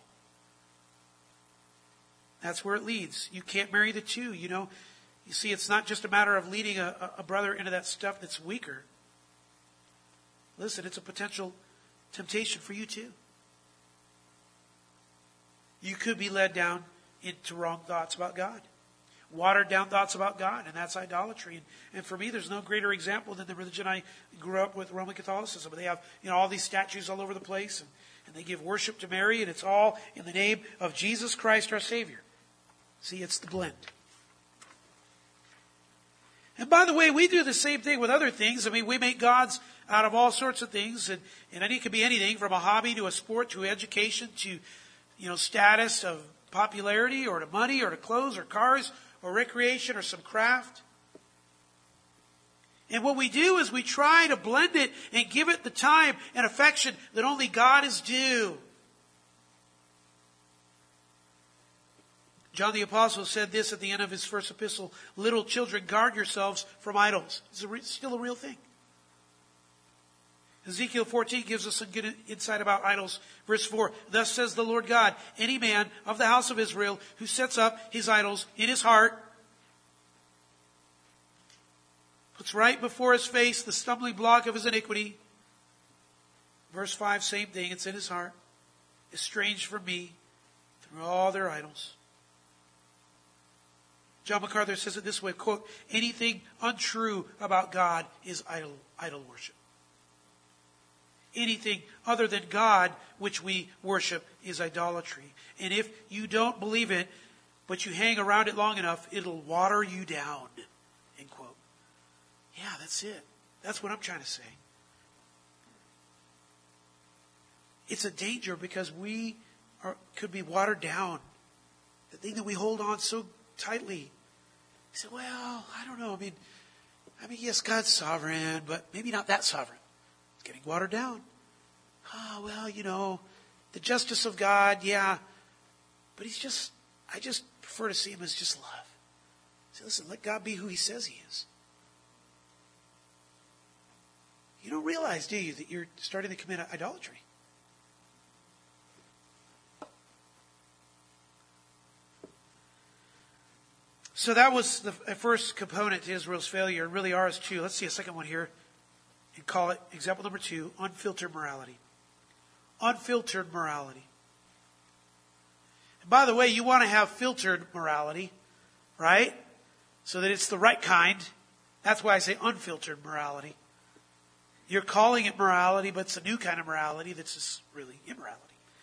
That's where it leads. You can't marry the two. You know, you see, it's not just a matter of leading a, a brother into that stuff that's weaker. Listen, it's a potential temptation for you too. You could be led down into wrong thoughts about God. watered down thoughts about God, and that's idolatry. And, and for me, there's no greater example than the religion I grew up with, Roman Catholicism. They have, you know, all these statues all over the place, and, and they give worship to Mary, and it's all in the name of Jesus Christ, our Savior. See, it's the blend. And by the way, we do the same thing with other things. I mean, we make gods out of all sorts of things, and, and it could be anything from a hobby to a sport to education to, you know, status of popularity or to money or to clothes or cars or recreation or some craft. And what we do is we try to blend it and give it the time and affection that only God is due. John the Apostle said this at the end of his first epistle, "Little children, guard yourselves from idols." It's a re- still a real thing. Ezekiel fourteen gives us some good insight about idols. Verse four, "Thus says the Lord God, any man of the house of Israel who sets up his idols in his heart, puts right before his face the stumbling block of his iniquity." Verse five, same thing, it's in his heart. "Estranged from me through all their idols." John MacArthur says it this way, quote, "Anything untrue about God is idol, idol worship. Anything other than God which we worship is idolatry. And if you don't believe it, but you hang around it long enough, it'll water you down." End quote. Yeah, that's it. That's what I'm trying to say. It's a danger because we are, could be watered down. The thing that we hold on so tightly. You say, well, I don't know. I mean, I mean, yes, God's sovereign, but maybe not that sovereign. It's getting watered down. Oh, well, you know, the justice of God, yeah. But he's just, I just prefer to see him as just love. So listen, let God be who he says he is. You don't realize, do you, that you're starting to commit idolatry? So that was the first component to Israel's failure, and really ours too. Let's see a second one here and call it example number two, unfiltered morality. Unfiltered morality. And by the way, you want to have filtered morality, right? So that it's the right kind. That's why I say unfiltered morality. You're calling it morality, but it's a new kind of morality that's just really immorality.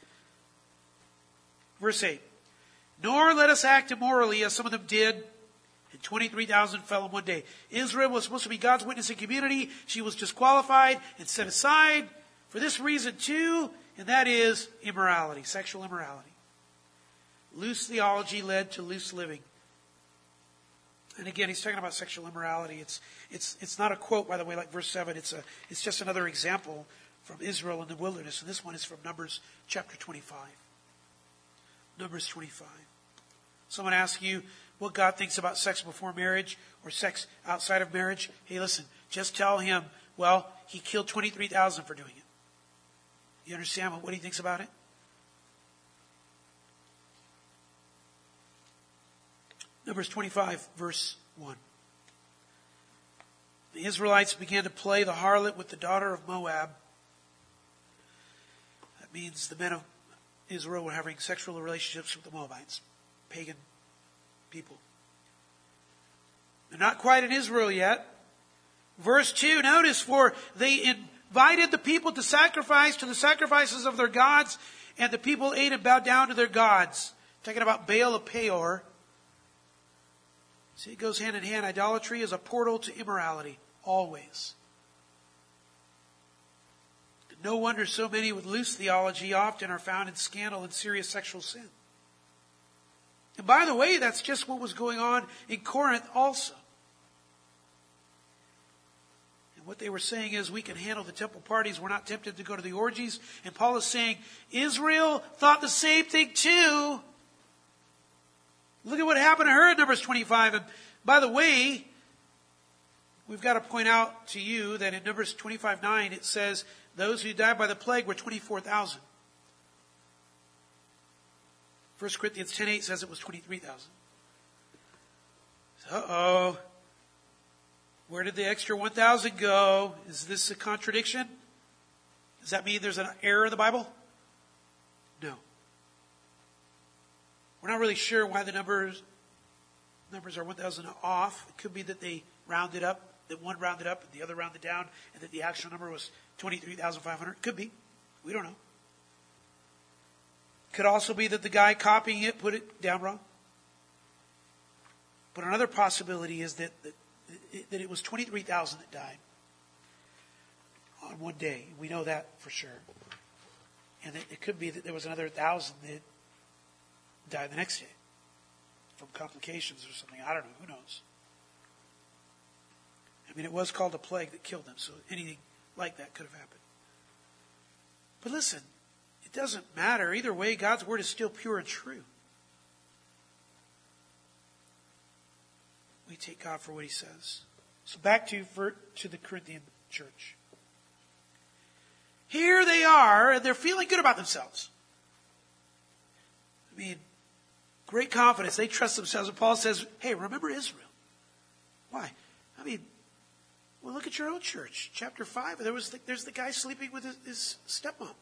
Verse eight. "Nor let us act immorally as some of them did, and twenty-three thousand fell in one day." Israel was supposed to be God's witnessing community. She was disqualified and set aside for this reason too, and that is immorality, sexual immorality. Loose theology led to loose living. And again, he's talking about sexual immorality. It's it's it's not a quote, by the way, like verse seven. It's a it's just another example from Israel in the wilderness. And this one is from Numbers chapter twenty-five. Numbers twenty-five. Someone asks you what God thinks about sex before marriage or sex outside of marriage. Hey, listen, just tell him, well, he killed twenty-three thousand for doing it. You understand what he thinks about it? Numbers twenty-five, verse one. "The Israelites began to play the harlot with the daughter of Moab." That means the men of Israel were having sexual relationships with the Moabites, pagan people. They're not quite in Israel yet. Verse two, notice, "For they invited the people to sacrifice to the sacrifices of their gods, and the people ate and bowed down to their gods." Talking about Baal of Peor. See, it goes hand in hand. Idolatry is a portal to immorality, always. No wonder so many with loose theology often are found in scandal and serious sexual sin. And by the way, that's just what was going on in Corinth also. And what they were saying is, we can handle the temple parties. We're not tempted to go to the orgies. And Paul is saying, Israel thought the same thing too. Look at what happened to her in Numbers twenty-five. And by the way, we've got to point out to you that in Numbers twenty-five nine, it says, those who died by the plague were twenty-four thousand. First Corinthians ten eight says it was twenty-three thousand. Uh-oh. Where did the extra one thousand go? Is this a contradiction? Does that mean there's an error in the Bible? No. We're not really sure why the numbers numbers are one thousand off. It could be that they rounded up, that one rounded up and the other rounded down, and that the actual number was twenty-three thousand five hundred. Could be. We don't know. Could also be that the guy copying it put it down wrong. But another possibility is that, that, that it was twenty-three thousand that died on one day. We know that for sure. And it, it could be that there was another thousand that died the next day from complications or something. I don't know. Who knows? I mean, it was called a plague that killed them, so anything like that could have happened. But listen, it doesn't matter. Either way, God's word is still pure and true. We take God for what he says. So back to, for, to the Corinthian church. Here they are, and they're feeling good about themselves. I mean, great confidence. They trust themselves. And Paul says, hey, remember Israel. Why? I mean, well, look at your own church. Chapter five, there was the, there's the guy sleeping with his, his stepmom.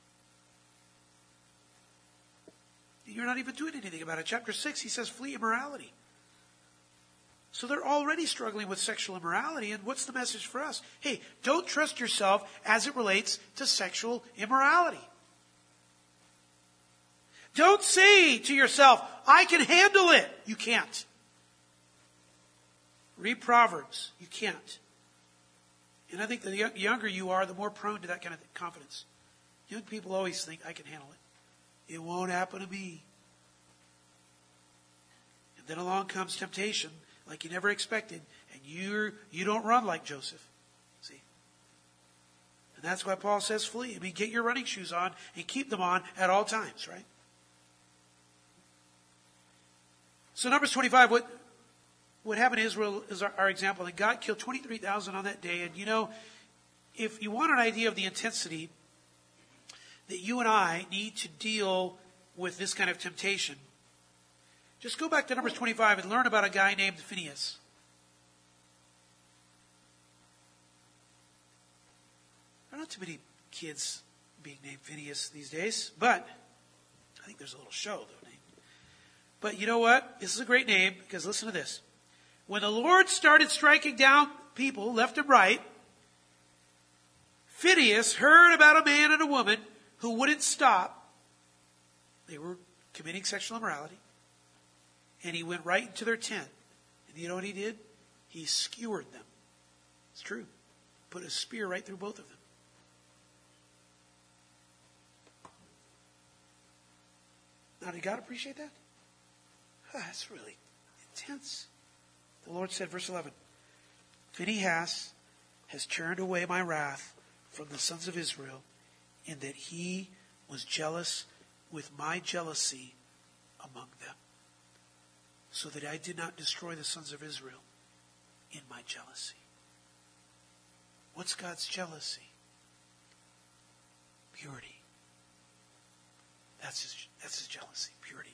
You're not even doing anything about it. Chapter six, he says, flee immorality. So they're already struggling with sexual immorality. And what's the message for us? Hey, don't trust yourself as it relates to sexual immorality. Don't say to yourself, I can handle it. You can't. Read Proverbs. You can't. And I think the younger you are, the more prone to that kind of confidence. Young people always think, I can handle it. It won't happen to me. And then along comes temptation, like you never expected, and you you don't run like Joseph. See? And that's why Paul says flee. I mean, get your running shoes on and keep them on at all times, right? So Numbers twenty-five, what, what happened to Israel is our, our example. And God killed twenty-three thousand on that day. And you know, if you want an idea of the intensity that you and I need to deal with this kind of temptation, just go back to Numbers twenty-five and learn about a guy named Phinehas. There are not too many kids being named Phinehas these days, but I think there's a little show, though, named. But you know what? This is a great name, because listen to this. When the Lord started striking down people left and right, Phinehas heard about a man and a woman who wouldn't stop. They were committing sexual immorality. And he went right into their tent. And you know what he did? He skewered them. It's true. Put a spear right through both of them. Now, did God appreciate that? Oh, that's really intense. The Lord said, verse eleven, Phinehas has turned away my wrath from the sons of Israel, in that he was jealous with my jealousy among them, so that I did not destroy the sons of Israel in my jealousy. What's God's jealousy? Purity. That's his, that's his jealousy, purity.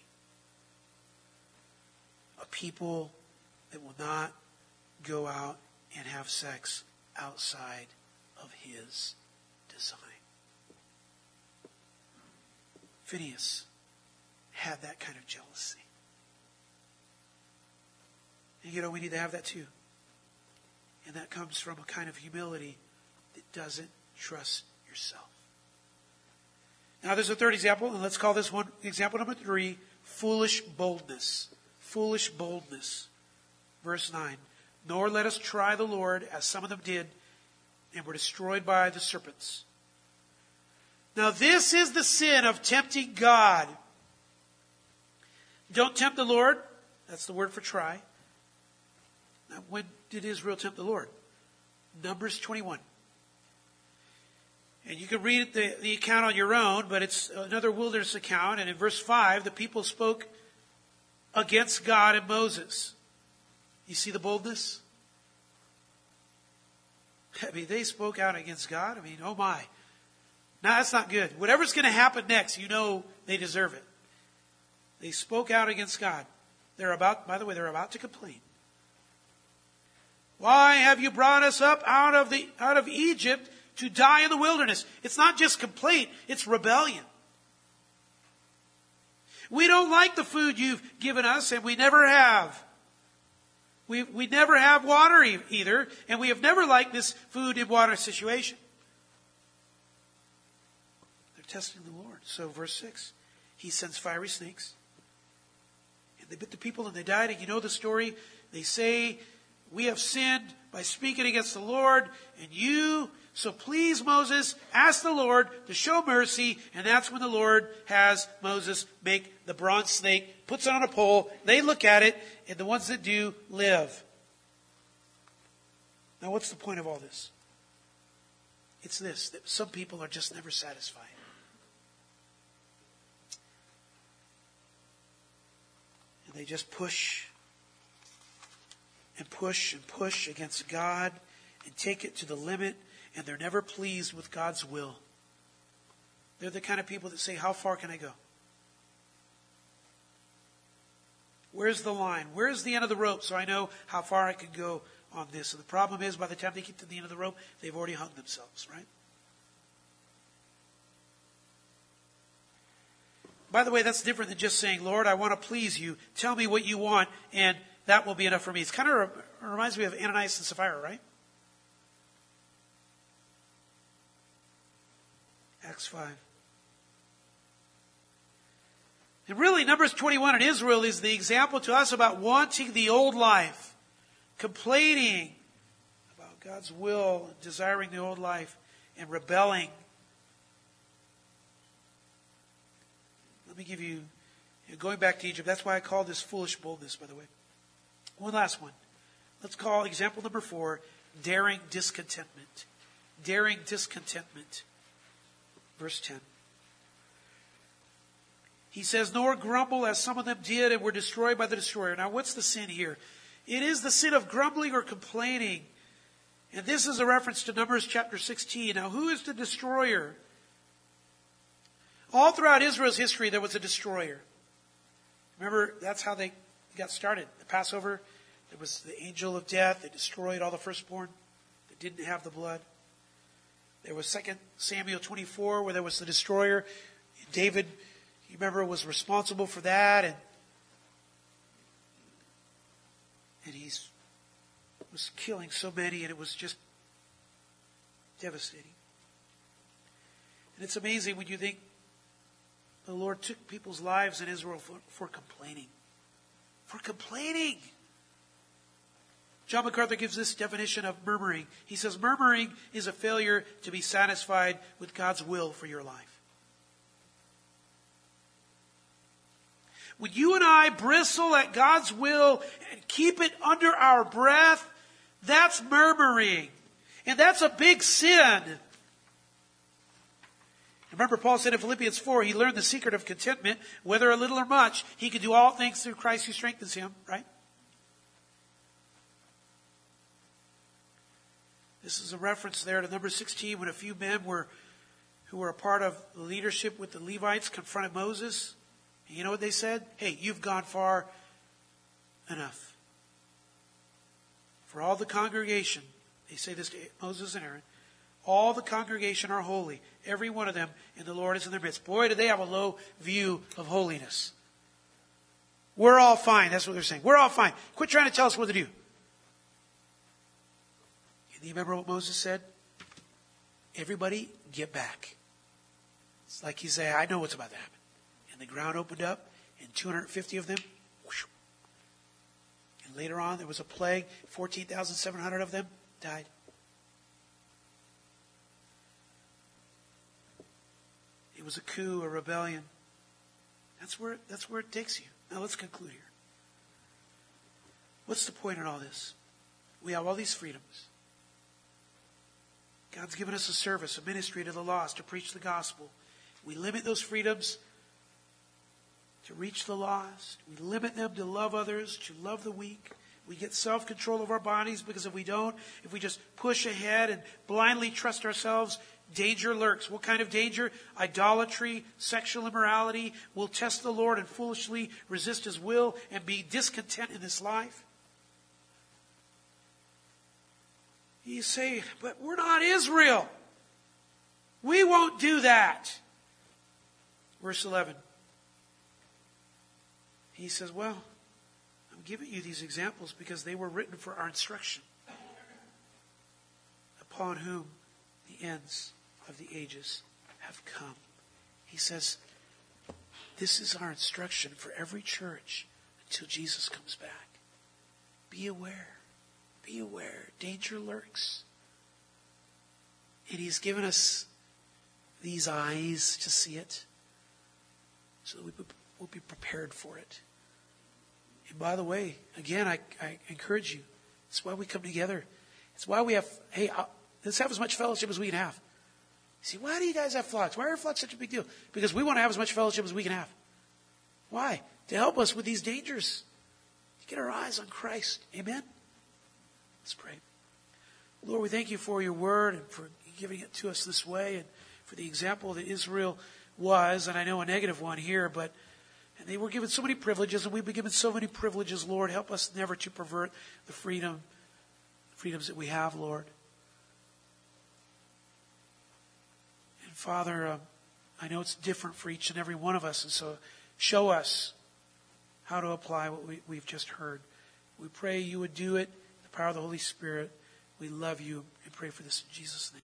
A people that will not go out and have sex outside of his design. Phinehas had that kind of jealousy. And you know, we need to have that too. And that comes from a kind of humility that doesn't trust yourself. Now there's a third example, and let's call this one example number three, foolish boldness. Foolish boldness. Verse nine. Nor let us try the Lord, as some of them did, and were destroyed by the serpents. Now this is the sin of tempting God. Don't tempt the Lord. That's the word for try. Now, when did Israel tempt the Lord? Numbers twenty-one. And you can read the, the account on your own, but it's another wilderness account. And in verse five, the people spoke against God and Moses. You see the boldness? I mean, they spoke out against God. I mean, oh my. No, that's not good. Whatever's going to happen next, you know they deserve it. They spoke out against God. They're about, by the way, they're about to complain. Why have you brought us up out of the out of Egypt to die in the wilderness? It's not just complaint, it's rebellion. We don't like the food you've given us, and we never have. We we never have water e- either, and we have never liked this food and water situation. They're testing the Lord. So verse six, he sends fiery snakes. And they bit the people and they died. And you know the story. They say, we have sinned by speaking against the Lord and you. So please, Moses, ask the Lord to show mercy. And that's when the Lord has Moses make the bronze snake, puts it on a pole. They look at it, and the ones that do live. Now, what's the point of all this? It's this, that some people are just never satisfied. And they just push and push and push against God and take it to the limit. And they're never pleased with God's will. They're the kind of people that say, how far can I go? Where's the line? Where's the end of the rope so I know how far I can go on this? And the problem is, by the time they get to the end of the rope, they've already hung themselves, right? By the way, that's different than just saying, Lord, I want to please you. Tell me what you want, and that will be enough for me. It's kind of reminds me of Ananias and Sapphira, right? Acts five. And really, Numbers twenty-one in Israel is the example to us about wanting the old life, complaining about God's will, desiring the old life, and rebelling. Let me give you, going back to Egypt, that's why I call this foolish boldness, by the way. One last one. Let's call example number four, daring discontentment. Daring discontentment. Verse ten. He says, nor grumble as some of them did and were destroyed by the destroyer. Now, what's the sin here? It is the sin of grumbling or complaining. And this is a reference to Numbers chapter sixteen. Now, who is the destroyer? All throughout Israel's history, there was a destroyer. Remember, that's how they got started. The Passover, there was the angel of death. They destroyed all the firstborn that didn't have the blood. There was Second Samuel twenty-four where there was the destroyer. David, you remember, was responsible for that. And, and he was killing so many, and it was just devastating. And it's amazing when you think the Lord took people's lives in Israel for, for complaining. For complaining. John MacArthur gives this definition of murmuring. He says, murmuring is a failure to be satisfied with God's will for your life. When you and I bristle at God's will and keep it under our breath, that's murmuring. And that's a big sin. Remember, Paul said in Philippians four, he learned the secret of contentment, whether a little or much. He can do all things through Christ who strengthens him, right? This is a reference there to number sixteen when a few men were who were a part of the leadership with the Levites confronted Moses. And you know what they said? Hey, you've gone far enough. For all the congregation, they say this to Moses and Aaron, all the congregation are holy, every one of them, and the Lord is in their midst. Boy, do they have a low view of holiness. We're all fine. That's what they're saying. We're all fine. Quit trying to tell us what to do. And you remember what Moses said? Everybody get back. It's like he said, I know what's about to happen. And the ground opened up, and two hundred fifty of them, whoosh. And later on, there was a plague. fourteen thousand seven hundred of them died. It was a coup, a rebellion. That's where, that's where it takes you. Now let's conclude here. What's the point in all this? We have all these freedoms. God's given us a service, a ministry to the lost, to preach the gospel. We limit those freedoms to reach the lost. We limit them to love others, to love the weak. We get self-control of our bodies because if we don't, if we just push ahead and blindly trust ourselves, danger lurks. What kind of danger? Idolatry, sexual immorality. We'll test the Lord and foolishly resist His will and be discontent in this life. You say, but we're not Israel. We won't do that. Verse eleven. He says, well, I'm giving you these examples because they were written for our instruction, upon whom the ends of the ages have come. He says, this is our instruction for every church until Jesus comes back. Be aware. Be aware. Danger lurks. And He's given us these eyes to see it so that we will be prepared for it. And by the way, again, I, I encourage you. It's why we come together. It's why we have, hey, I'll, let's have as much fellowship as we can have. See, why do you guys have flocks? Why are flocks such a big deal? Because we want to have as much fellowship as we can have. Why? To help us with these dangers. To get our eyes on Christ. Amen? Let's pray. Lord, we thank you for your word and for giving it to us this way and for the example that Israel was, and I know a negative one here, but and they were given so many privileges, and we've been given so many privileges, Lord. Help us never to pervert the freedom, freedoms that we have, Lord. Father, um, I know it's different for each and every one of us, and so show us how to apply what we, we've just heard. We pray you would do it, the power of the Holy Spirit. We love you and pray for this in Jesus' name.